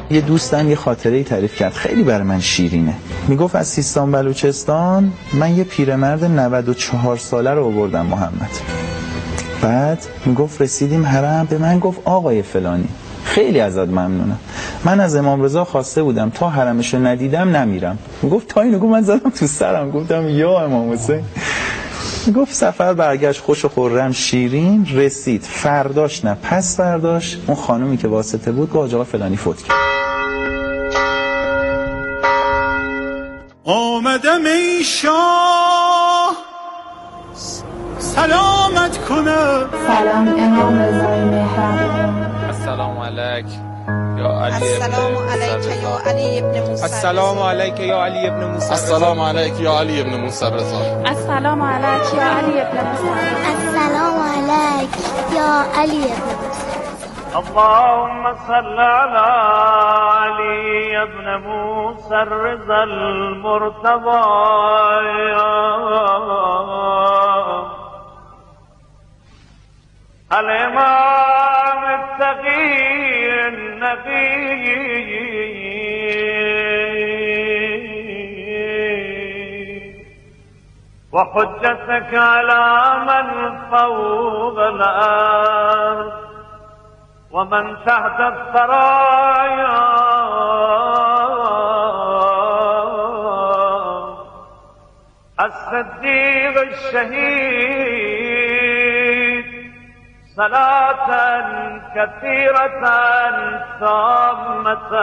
یه دوستم یه خاطره‌ای تعریف کرد خیلی برای من شیرینه. میگفت از سیستان بلوچستان من یه پیرمرد 94 ساله رو آوردم محمد. بعد میگفت رسیدیم حرم، به من گفت آقای فلانی خیلی ازت ممنونم، من از امام رضا خواسته بودم تا حرمشو ندیدم نمیرم. میگفت تا اینو گفت من زدم تو سرم، گفتم یا امام حسین. میگفت سفر برگشت خوش و خرم شیرین. رسید فرداش نه پس فرداش اون خانومی که واسطه بود گفت آقا فلانی فوت کرد. آمدم ای شاه سلامت کنم. سلام امام رضای مهربان. السلام علیک یا علی السلام علیک یا علی ابن موسی. السلام علیک یا علی ابن موسی. السلام علیک یا علی ابن موسی رضا. السلام علیک یا علی ابن موسی. السلام علیک یا علی ابن موسی. اللهم صل على علي ابن موسى الرضا المرتضى الإمام التقي النبي وحجتك على من فوق الأرض ومن تحت الثرايا الصديق الشهيد صلاة كثيرة تامة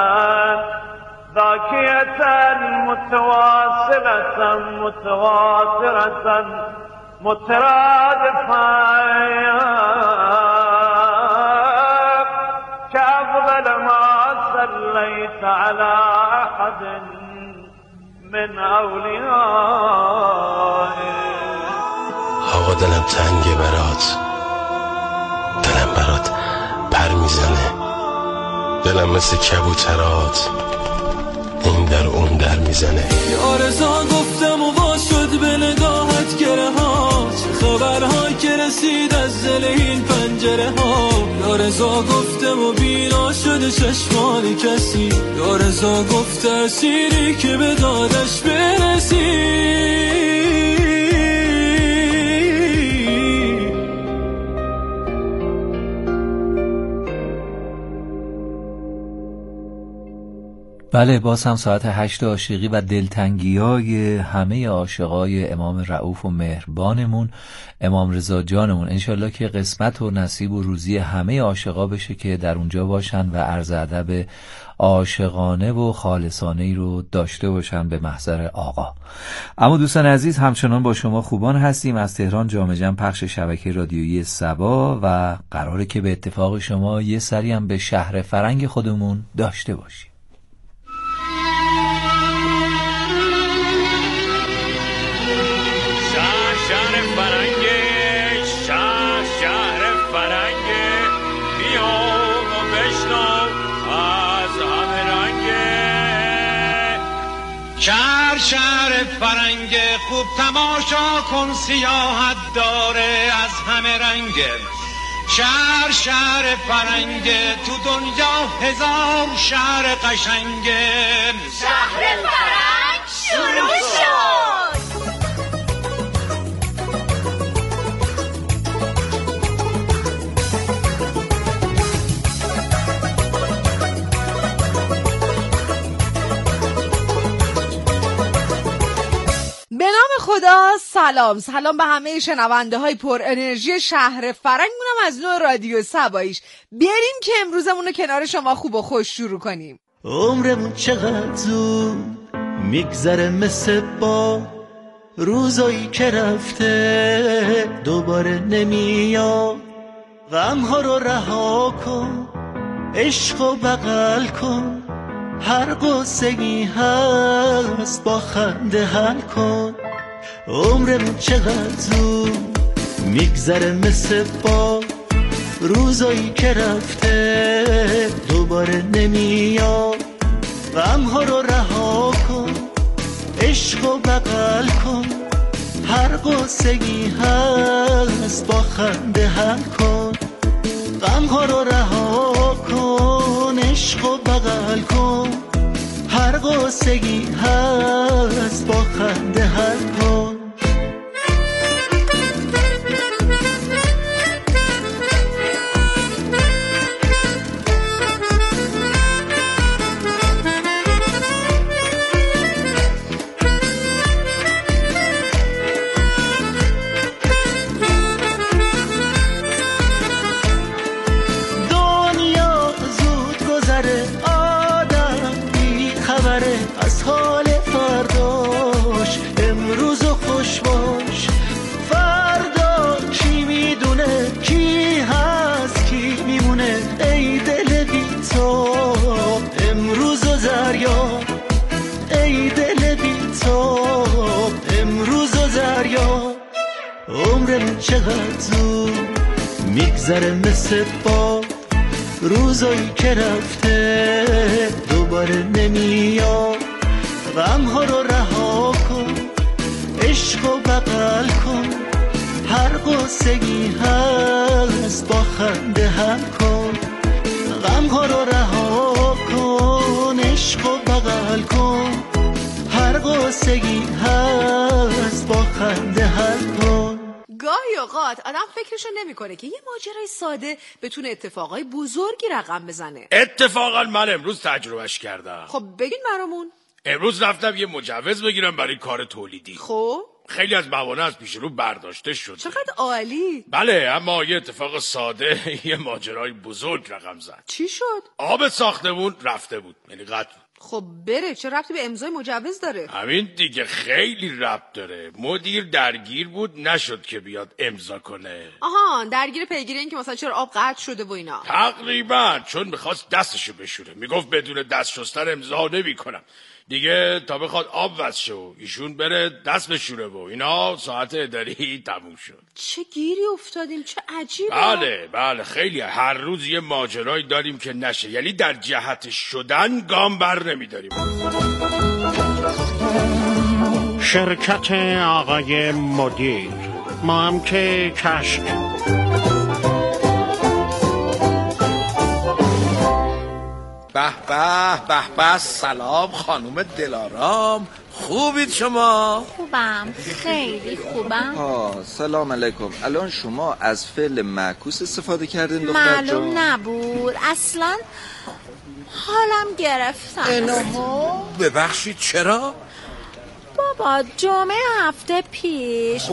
ذاكية متواصلة متواترة مترادفة كأفضل ما صليت على أحد من أوليائه. آقا دلم تنگه برات، دلم برات پر میزنه، دلم مثل کبوترات این در اون در میزنه. یا رضا گفتم و وا شد به نگاهت گره ها، چه خبرها که رسید از دل این پنجره ها. یا رضا گفتم و بینا شد چشمان کسی، یا رضا گفت اسیری که به دادش برسی. بله، باز هم ساعت 8 عاشقی و دلتنگی‌های همه عاشقای امام رؤوف و مهربانمون امام رضا جانمون. انشالله که قسمت و نصیب و روزی همه عاشقا بشه که در اونجا باشن و عرض ادب عاشقانه و خالصانه‌ای رو داشته باشن به محضر آقا. اما دوستان عزیز، همچنان با شما خوبان هستیم از تهران جامع جم پخش شبکه رادیویی سبا و قراره که به اتفاق شما یه سری هم به شهر فرنگ خودمون داشته باشیم. شهر فرنگ خوب تماشا کن، سیاحت داره از همه رنگه. شهر فرنگ تو دنیا هزار شهر قشنگه. شهر فرنگ شروع شد. به نام خدا. سلام به همه شنونده های پر انرژی شهر فرنگ مونم از نوع رادیو سباییش. بیاریم که امروزمون رو کنار شما خوب و خوش شروع کنیم. عمرمون چقدر زود میگذره مثل با روزایی که رفته دوباره نمیاد. غمها رو رها کن، عشق و بغل کن، هر قصه‌ای هست با خنده حل کن. عمرمون چقدر زود میگذره مثل با روزایی که رفته دوباره نمیاد. غمها رو رها کن، عشق و بغل کن، هر قصه‌ای هست با خنده حل کن. غمها رو رها کن، عشق و بغل بغل کن، هر قصگی هست با خنده حل کن. از حال فرداش، امروز و خوش باش. فردا کی میدونه کی هست کی میمونه، ای دل بی‌تاب امروز و زریاب، ای دل بی‌تاب امروز و زریاب. عمرمون چقدر زود میگذره مثل باد، روزایی که رفته دوباره نمیاد. غم‌ها رو رها کن، عشق و بغل کن، هر قصگی هست با خنده حل کن. غم‌ها رو رها کن، عشق و بغل کن، هر قصگی هست با خنده حل کن. گاهی اوقات آدم فکرشو نمیکنه که یه ماجرای ساده بتونه اتفاقای بزرگی رقم بزنه. اتفاقا من امروز تجربهش کردم. خب بگین برامون. امروز رفتم یه مجوز بگیرم برای کار تولیدی. خب خیلی از موانع از پیش رو برداشته شد. چقدر عالی. بله، اما یه اتفاق ساده یه ماجرای بزرگ رقم زد. چی شد؟ آب ساختمون رفته بود، یعنی قطع بود. خب بره، چه ربطی به امضای مجوز داره؟ همین دیگه، خیلی ربط داره. مدیر درگیر بود، نشد که بیاد امضا کنه. آها، درگیر پیگیری این که مثلا چرا آب قطع شده و اینا. تقریبا، چون میخواست دستشو بشوره. میگفت بدون دست شستن امضا نمی‌کنم. دیگه تا بخواد آب وصل شه و ایشون بره دست بشوره و اینا، ساعت اداری تموم شد. چه گیری افتادیم، چه عجیبه. بله خیلی. هر روز یه ماجرایی داریم که نشه، یعنی در جهت شدن گام بر نمیداریم. شرکت آقای مدیر، ما هم که کشک. به سلام خانم دلارام، خوبید شما؟ خوبم، خیلی خوبم. سلام علیکم. الان شما از فعل معکوس استفاده کردین دختر جان؟ معلوم نبود اصلا، حالم گرفتن. ببخشید چرا؟ بابا جمعه هفته پیش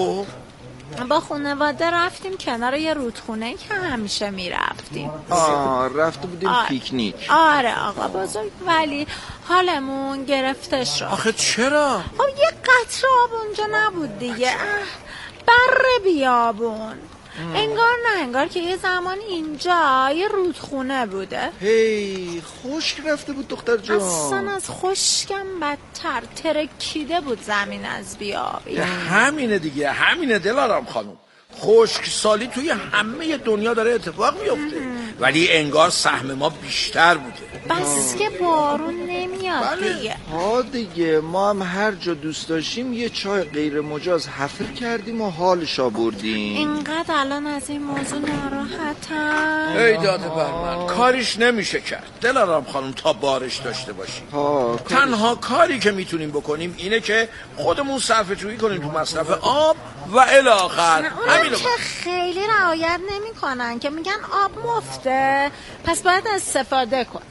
با خانواده رفتیم کنار یه رودخونه که همیشه میرفتیم. رفته بودیم پیکنیک. آره آقا بزرگ، ولی حالمون گرفته شد. آخه چرا؟ خب یه قطره آب اونجا نبود دیگه، بره بیابون. انگار که یه زمان اینجا یه رودخونه بوده. هی خشک رفته بود دختر جان. اصلا از خشکم بدتر، ترکیده بود زمین از بیاب. همینه دیگه، همینه دلارام خانم. خشک سالی توی همه دنیا داره اتفاق میفته، ولی انگار سهم ما بیشتر بوده. بس که بارون نمیاد دیگه. دیگه ما هم هر جا دوست داشتیم یه چای غیر مجاز حفر کردیم و حالشا بردیم. اینقدر الان از این موضوع ناراحتم. ای داده بر من، کاریش نمیشه کرد دلارام خانم تا بارش داشته باشیم. تنها کاری که میتونیم بکنیم اینه که خودمون صرفه جویی کنیم تو مصرف آب و الی آخر. همینو که خیلی رعایت نمیکنن، که میگن آب مفته پس باید استفاده کن.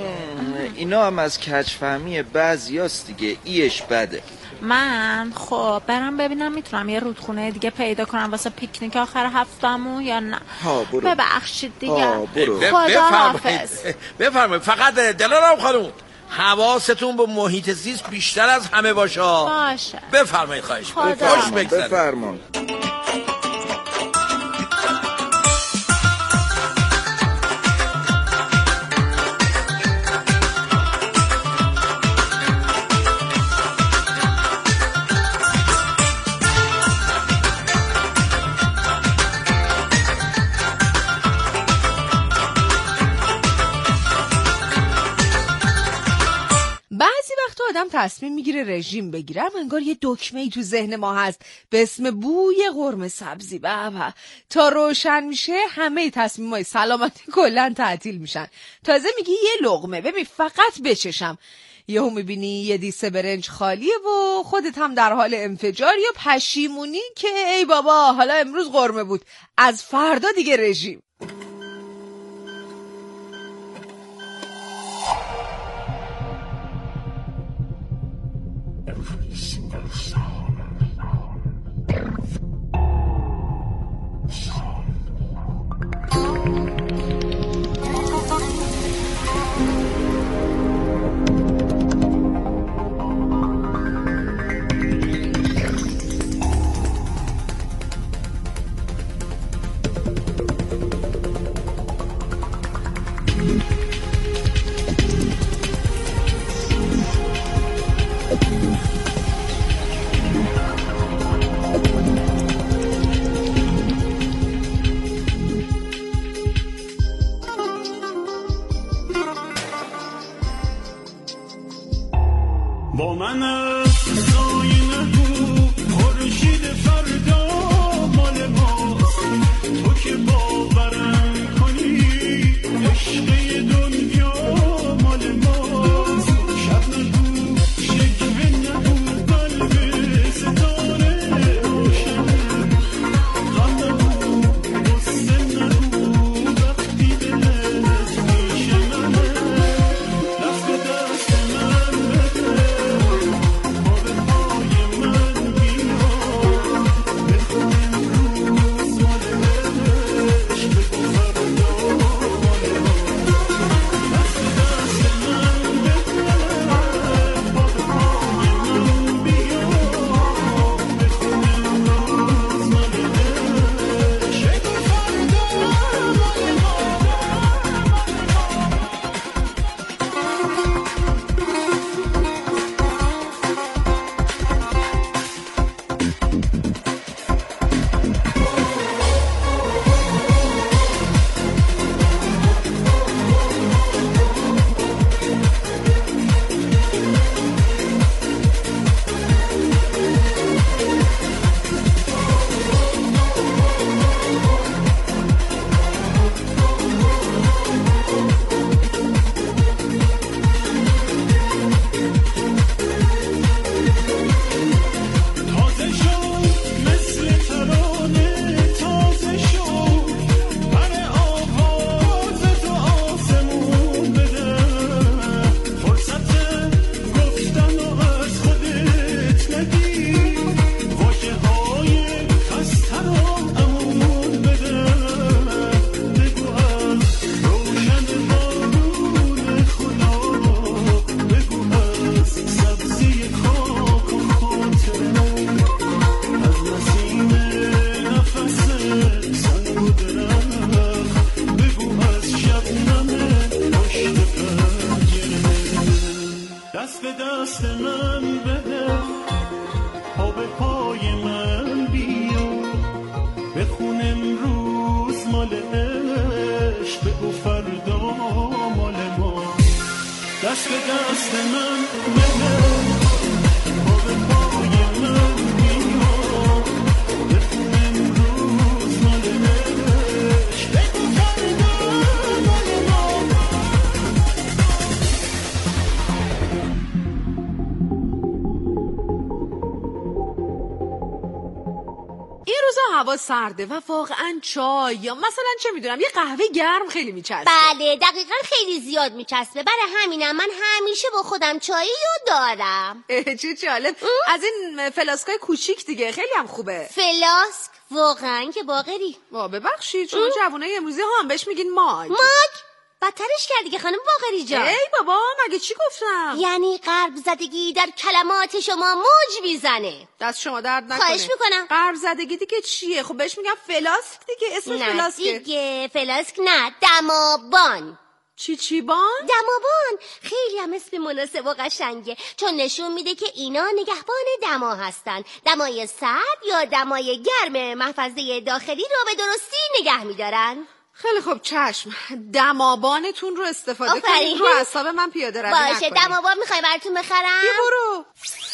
اینا هم از کج‌فهمی بعضیاست دیگه، ایش بده. من خب برم ببینم میتونم یه رودخونه دیگه پیدا کنم واسه پیکنیک آخر هفتمون یا نه. برو. ببخشید دیگه. خداحافظ. بفرمایید. فقط دلارام خانم حواستون به محیط زیست بیشتر از همه باشه. بفرمایید. خواهش می‌کنم. خوش بگذره. بفرمایید. بعضی وقتا آدم تصمیم میگیره رژیم بگیره، انگار یه دکمه‌ای تو ذهن ما هست به اسم بوی قرمه سبزی. بابا تا روشن میشه همه تصمیمای سلامتی کلا تعطیل میشن. تازه میگی یه لقمه ببین فقط بچشم، یهو میبینی یه دیسه برنج خالیه و خودت هم در حال انفجار یا پشیمونی که ای بابا حالا امروز قرمه بود، از فردا دیگه رژیم. با من سایه نگو خورشید فردا مال ماست، تو که باورم کنی عشق دنیا مال ماست. شب نگو شکوه نگو قلب ستاره روشنه، غم نگو غصه نگو وقتی دلت میشنه. دست به دست من بده هوا سرده و واقعا چای یا مثلا چه میدونم یه قهوه گرم خیلی میچسبه. بله دقیقا خیلی زیاد میچسبه، برای همینم من همیشه با خودم چایی رو دارم. چه جالب. از این فلاسکای کوچیک دیگه خیلی هم خوبه. فلاسک واقعا که باقری. ببخشید شما جوانای امروزی هم بهش میگین ماگ. بدترش کردی که خانم باقری جان. ای بابا مگه چی گفتم؟ یعنی قلب زدگی در کلمات شما موج میزنه. دست شما درد نکنه. خواهش میکنم. قلب زدگی دیگه چیه؟ خب بهش میگم فلاسک دیگه، اسمش فلاسکه. نه دیگه فلاسک نه، دمابان. چی بان؟ دمابان خیلی هم اسم مناسب و قشنگه، چون نشون میده که اینا نگهبان دما هستن. دمای سرد یا دمای گرم محفظه داخلی رو به درستی نگه میدارن. خیلی خوب چشم. دمابانتون رو استفاده کنید رو اعصاب من پیاده روی باشه نکنید. دمابان میخوای براتون بخرم؟ بیا برو.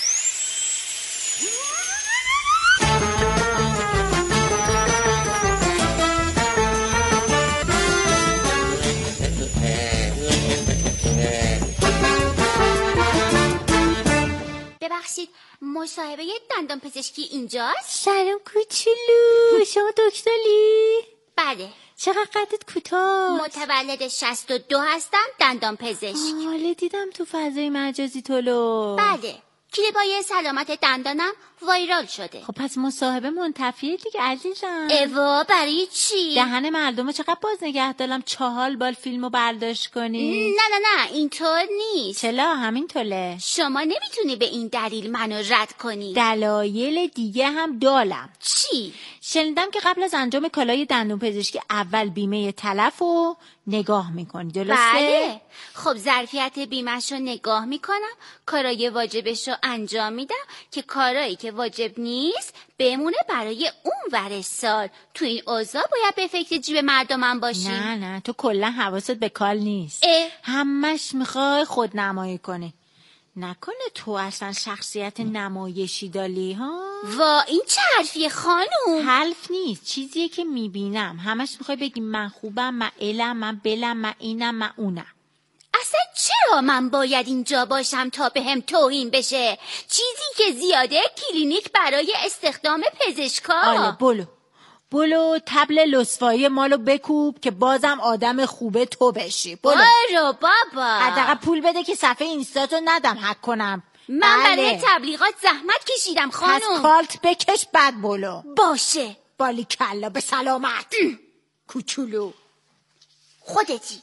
ببخشید مصاحبه دندان پزشکی اینجاست؟ سلام کوچولو، شما دکتری؟ بله. چقدر قدت کوتاه؟ متولد 62 هستم، دندان پزشک. حالا دیدم تو فضای مجازی تولو. بله. کلیپای سلامت دندانم وایرال شده. خب پس مصاحبه منتفیه دیگه عزیزم. اوا برای چی؟ دهن مردمو چقدر باز نگه دارم 4 بال فیلمو برداشت کنی؟ نه اینطور نیست. چلا همین طوله. شما نمیتونی به این دلیل منو رد کنی. دلایل دیگه هم دارم. چی؟ شنیدم که قبل از انجام کالای دندون پزشکی اول بیمه تلفو نگاه میکنی، درسته؟ بله. خب ظرفیت بیمه‌شو نگاه میکنم، کارای واجبشو انجام میدم که کارایی که واجب نیست بمونه برای اون ور سال. تو این اوضاع باید به فکر جیب مردمم باشی. نه تو کلا حواست به کال نیست. همش میخوای خود نمایی کنی. نکنه تو اصلا شخصیت نمایشی داری ها؟ وا این چه حرفیه خانوم؟ حرف نیست، چیزیه که میبینم. همش میخوای بگی من خوبم، من علم، من بلم، من اینم، من اونم. اصلا چرا من باید اینجا باشم تا بهم توهین بشه؟ چیزی که زیاده کلینیک برای استخدام پزشکا. آله بلو تبل لسفایی مالو بکوب که بازم آدم خوبه تو بشی. برو بابا. حداقل پول بده که صفحه اینستاتو ندم هک کنم. من برای تبلیغات زحمت کشیدم خانم. پس کالت بکش بعد بلو. باشه. بالی کلا به سلامت. کوچولو خودتی.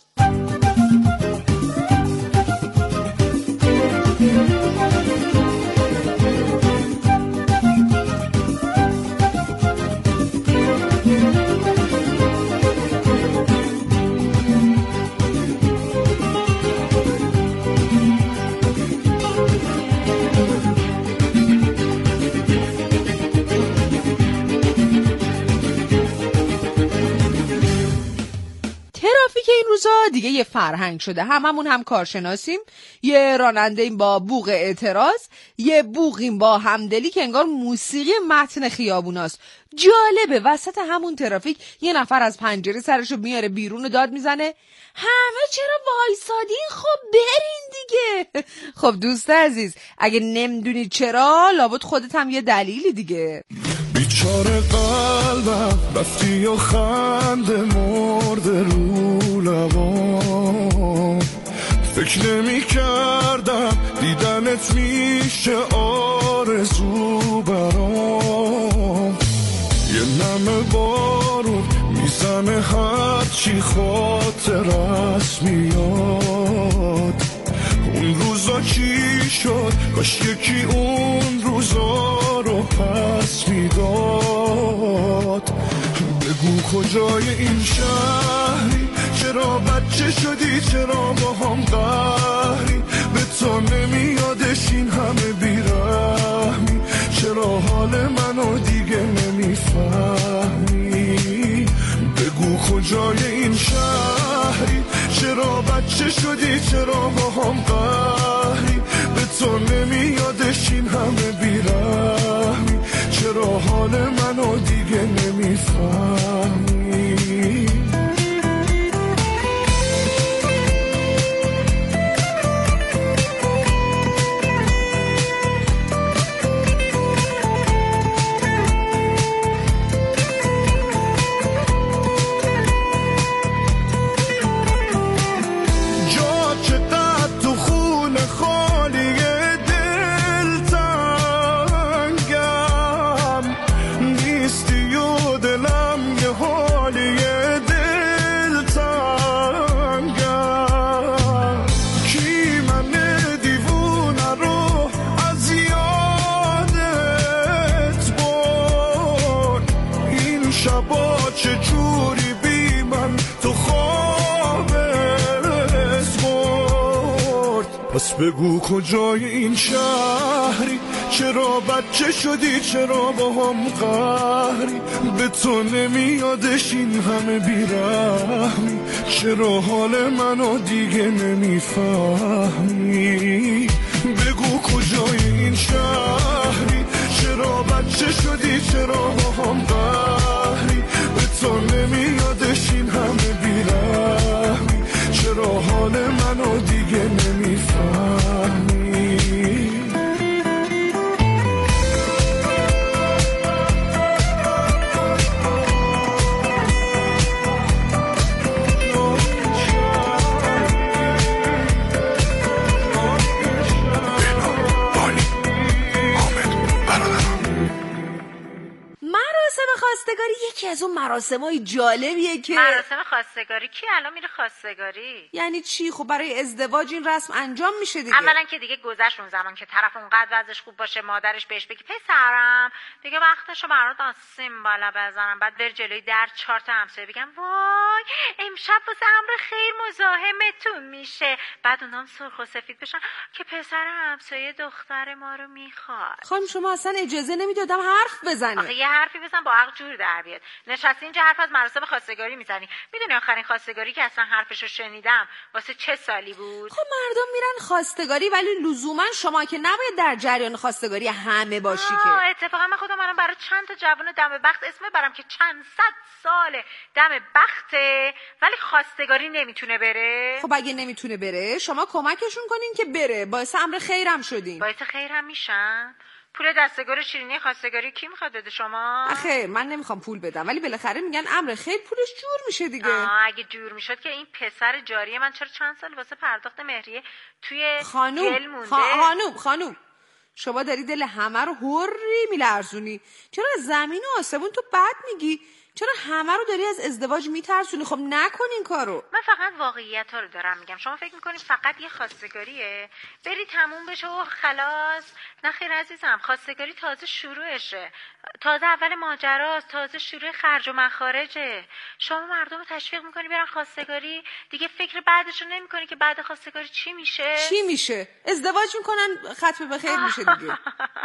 ترافیک این روزا دیگه یه فرهنگ شده. هممون هم کارشناسیم. یه راننده‌ایم با بوق اعتراض، یه بوقیم با همدلی که انگار موسیقی متن خیابوناست. جالبه وسط همون ترافیک یه نفر از پنجره سرشو میاره بیرون و داد میزنه همه چرا وایسادین؟ خب برین دیگه. خب دوست عزیز اگه نمیدونی چرا لابد خودت هم یه دلیلی دیگه. بیچاره قلبم رفتی و خنده مرده رو لبام، فکر نمی کردم دیدنت میشه آرزو برام. یه نم بارون میزنه هرچی خاطرت میاد. اون روزا چی شد؟ کاش یکی اون روزا رو پس میداد. بگو کجای این شهری؟ چرا بچه شدی؟ چرا با هم قهری؟ به تو نمیادش این همه بیرحمی؟ چرا حال منو دیگه نمیفهمی؟ بگو کجای این شهری؟ چرا بچه شدی؟ چرا با هم قهری؟ به تو نمیادش این همه بیرحمی؟ چرا حال منو دیگه نمیفهمی؟ پس بگو کجای این شهری؟ چرا بچه شدی چرا با هم قهری به تو نمیادش این همه بیرحمی چرا حال منو دیگه نمیفهمی بگو کجای این شهری چرا بچه شدی چرا با هم قهری به تو نمیادش این همه بیرحمی چرا حال منو دیگه نمیفهمی خواستگاری یکی از اون مراسمای جالبیه که مراسم خواستگاری کی الان میره خواستگاری؟ یعنی چی؟ خب برای ازدواج این رسم انجام میشه دیگه. اولا که دیگه گذشت اون زمان که طرف اونقدر وضعش خوب باشه مادرش بهش بگی پسرم دیگه وقتشو برات آسیم بالا بزنم بعد بر جلوی در 4 تا همسایه بگم وای امشب واسه امر خیر مزاحمتون میشه بعد اونام سرخ و سفید بشن که پسر همسایه دختر ما رو میخواد. خانم شما اصلا اجازه نمیدادم حرف بزنی. آخه یه حرفی بزن با عقل جور در بیاد. نشستی اینجا حرف از مراسم خواستگاری میزنی. میدونی آخرین خواستگاری که اصلا حرفشو شنیدم واسه چه سالی بود؟ خب مردم میرن خواستگاری ولی لزوما شما که نباید در جریان خواستگاری همه باشی که. اتفاقا من خودم الان برای چند تا جوان دم بخت اسم برم که چند صد ساله دم بخته ولی خواستگاری نمیتونه بره. خب اگه نمیتونه بره شما کمکشون کنین که بره باعث امر خیرم شدین. باعث خیرم میشن؟ پول دستگار شیرینی خواستگاری کی میخواد بده شما؟ خیر من نمیخوام پول بدم ولی بالاخره میگن امر خیر پولش جور میشه دیگه. اگه جور میشد که این پسر جاری من چرا چند سال واسه پرداخت مهریه توی گل مونده؟ خانوم شما داری دل همه رو هوری میلرزونی. چرا زمین و آسمون تو بد میگی؟ چرا همه رو داری از ازدواج میترسونی؟ خب نکن این کارو. من فقط واقعیت ها رو دارم میگم. شما فکر میکنید فقط یه خواستگاریه بری تموم بشه و خلاص؟ نه خیر عزیزم، خواستگاری تازه شروعشه، تازه اول ماجراست، تازه شروع خرج و مخارجه. شما مردم رو تشویق میکنی برن خواستگاری، دیگه فکر بعدش رو نمیکنی که بعد خواستگاری چی میشه؟ ازدواج میکنن، ختم به خیر میشه دیگه.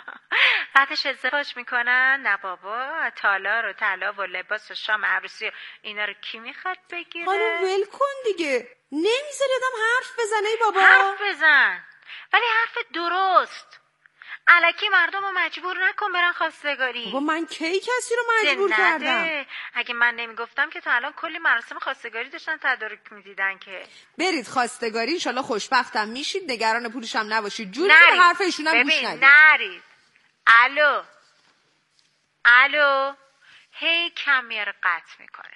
بعدش ازدواج میکنن؟ نه بابا، تالار و طلا و لباس و شام عروسی و اینا رو کی میخواد بگیره؟ حالا ول کن دیگه، نمیذاری آدم حرف بزنه ای بابا. حرف بزن، ولی حرف درست. الکی مردم رو مجبور نکن برن خواستگاری. بابا من کی کسی رو مجبور کردم؟ اگه من نمیگفتم که تا الان کلی مراسم خواستگاری داشتن تدارک میدیدن که. برید خواستگاری، انشالله خوشبختم میشید، نگران پولش هم نباشید، جوری که حرف ایشونم گوش ندید. نرید. الو هی کم میاره قطع میکنه.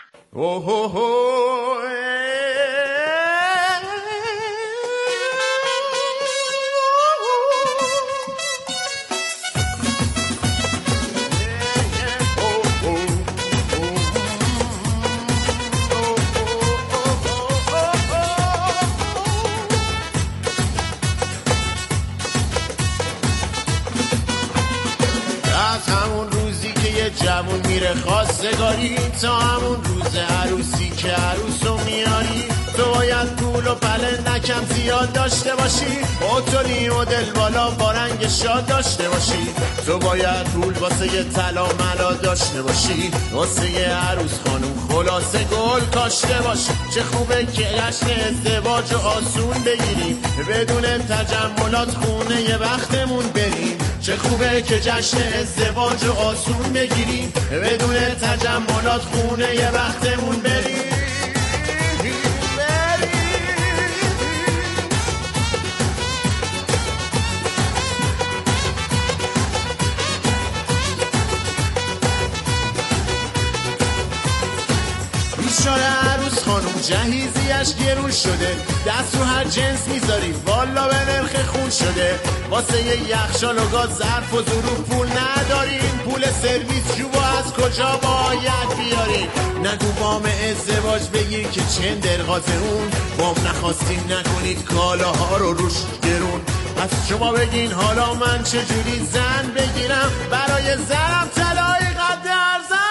جوون میره خواستگاری، تا همون روز عروسی که عروسو میاری، تو باید پول و پله نکم زیاد داشته باشی، اتولی و دل بالا با رنگ شاد داشته باشی، تو باید پول واسه یه طلا ملا داشته باشی، واسه یه عروس خانوم خلاصه گل کاشته باشی. چه خوبه که جشن ازدواج آسون بگیریم، بدون تجملات خونه یه وقتمون بریم. چه خوبه که جشن ازدواج آسون بگیریم، بدون تجملات خونه یه وقتمون بریم. بیچاره عروس خانوم جهیزیش گرون شده، دست رو هر جنس میذاری والا به نرخ خون شده. واسه یه یخشال و گاز ظرف و ظروف پول نداریم، پول سرویس جوبا از کجا باید بیاریم. نگو بام ازدواج بگیر که چند درغاز اون، بام نخواستیم نکنید کالاها رو روش گرون. از شما بگین حالا من چجوری زن بگیرم، برای زنم طلای قد ارزن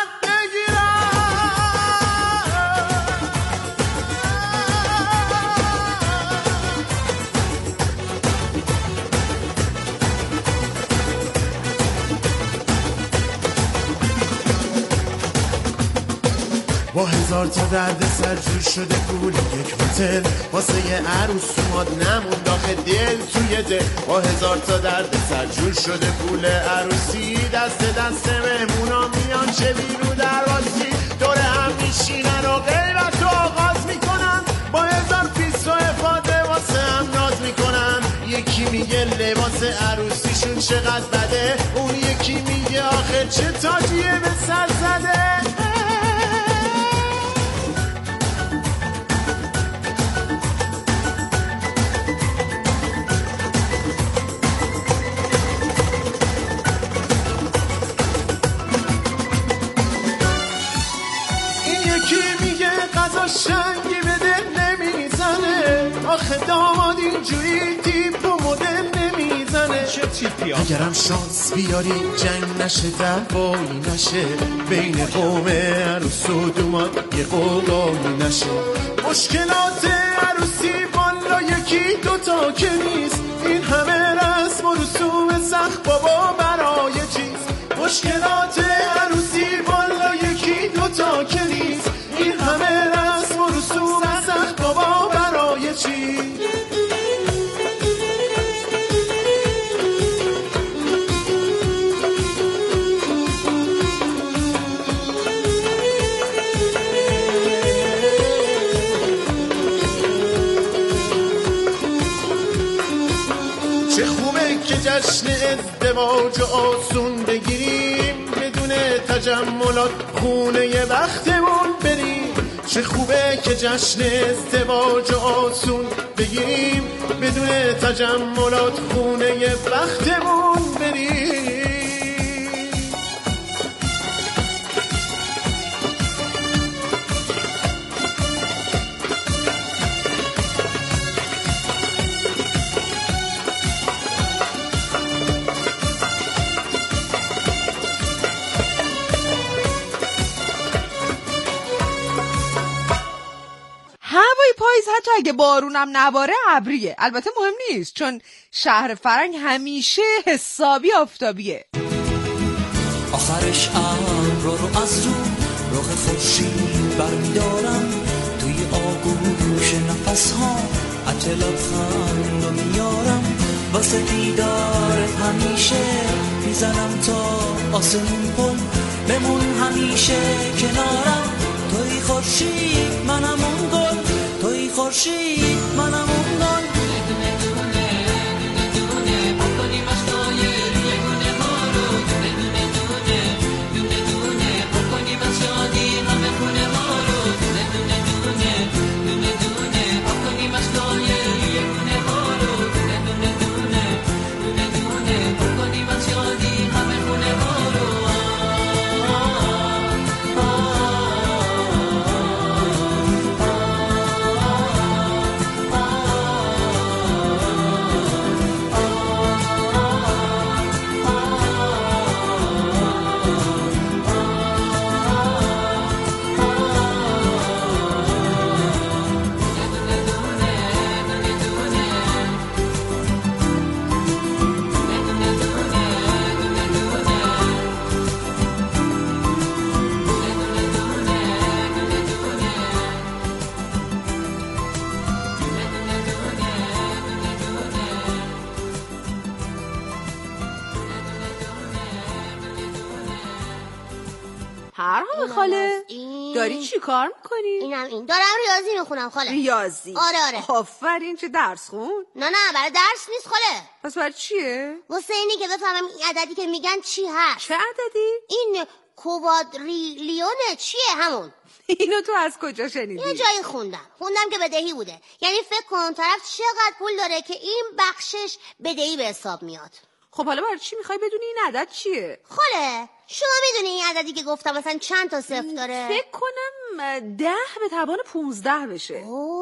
با 1000 تا درد سر جور شده پول یک هتل واسه یه عروس اومد نموند آخه دل توی دل. با 1000 تا درد سر جور شده پول عروسی دست مهمونا میان چه بیرو درواسی دور هم میشینن و غیبت رو آغاز میکنن با 1000 پیس و افاده واسه هم ناز میکنن. یکی میگه لباس عروسیشون چقدر بده اون یکی میگه آخه چه تاجیه به سر زده. شنگی به دل نمیزنه آخه داماد اینجوری تیپ و مدل نمیزنه. چه تیپی آخه؟ اگرم شانس بیاری جنگ نشه دعوایی نشه بین قوم عروس و دوماد یه قوقایی نشه. مشکلات عروسی والا یکی دوتا که نیست این همه رسم و رسوم سخت بابا برای چیز. مشکلات عروسی والا یکی دوتا که نیست این همه رسم و رسوم سخت بابا برای چی. چه خوبه که جشن ازدواج آسون بگیریم بدون تجملات خونه بختمون بریم. چه خوبه که جشن ازدواج آسون بگیریم بدون تجملات خونه بختمون بریم. پاییز حتی اگه بارونم نباره ابریه. البته مهم نیست چون شهر فرنگ همیشه حسابی آفتابیه. آخرش امر رو از رو رخ خورشید برمیدارم توی آغوش نفس ها عطر لبخند رو میارم واسه دیدارت همیشه میزنم تا آسمون پل بمون همیشه کنارم. توی خورشید منم اون گل توی خورشید منم اون گل. خاله داری چی کار میکنی؟ این دارم ریاضی میخونم خاله. ریاضی؟ آره آفرین. چه درس خون؟ نه برای درس نیست خاله. پس برای چیه؟ واسه اینی که بفهمم این عددی که میگن چی هست. چه عددی؟ این کوادریلیونه چیه همون. اینو تو از کجا شنیدی؟ یه جایی خوندم که بدهی بوده. یعنی فکر کن طرف چقدر پول داره که این بخشش بدهی به حساب میاد. خب حالا برای چی میخوای بدونی این عدد چیه؟ خاله شما میدونی این عددی که گفتم مثلا چند تا صفر داره؟ فکر کنم 10 به توان 15 بشه.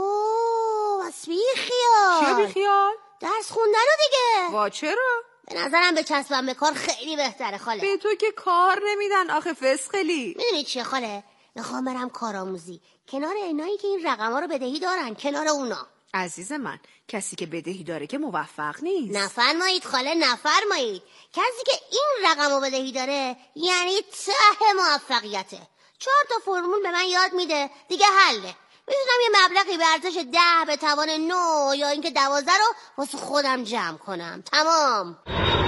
اوه بس بیخیال. چیه بیخیال؟ درس خوندن رو دیگه. وا چرا؟ به نظرم به چسبم به کار خیلی بهتره خاله. به تو که کار نمیدن آخه فسخلی. میدونی چیه خاله؟ میخوام برم کارآموزی کنار اینایی که این رقما رو بدهی دارن، کنار اونا. عزیز من کسی که بدهی داره که موفق نیست. نفرمایید خاله نفرمایید. کسی که این رقم رو بدهی داره یعنی ته موفقیته. 4 تا فرمول به من یاد میده دیگه حله. میتونم یه مبلغی به ارزش 10 به توان 9 یا اینکه 12 رو واسه خودم جمع کنم. تمام.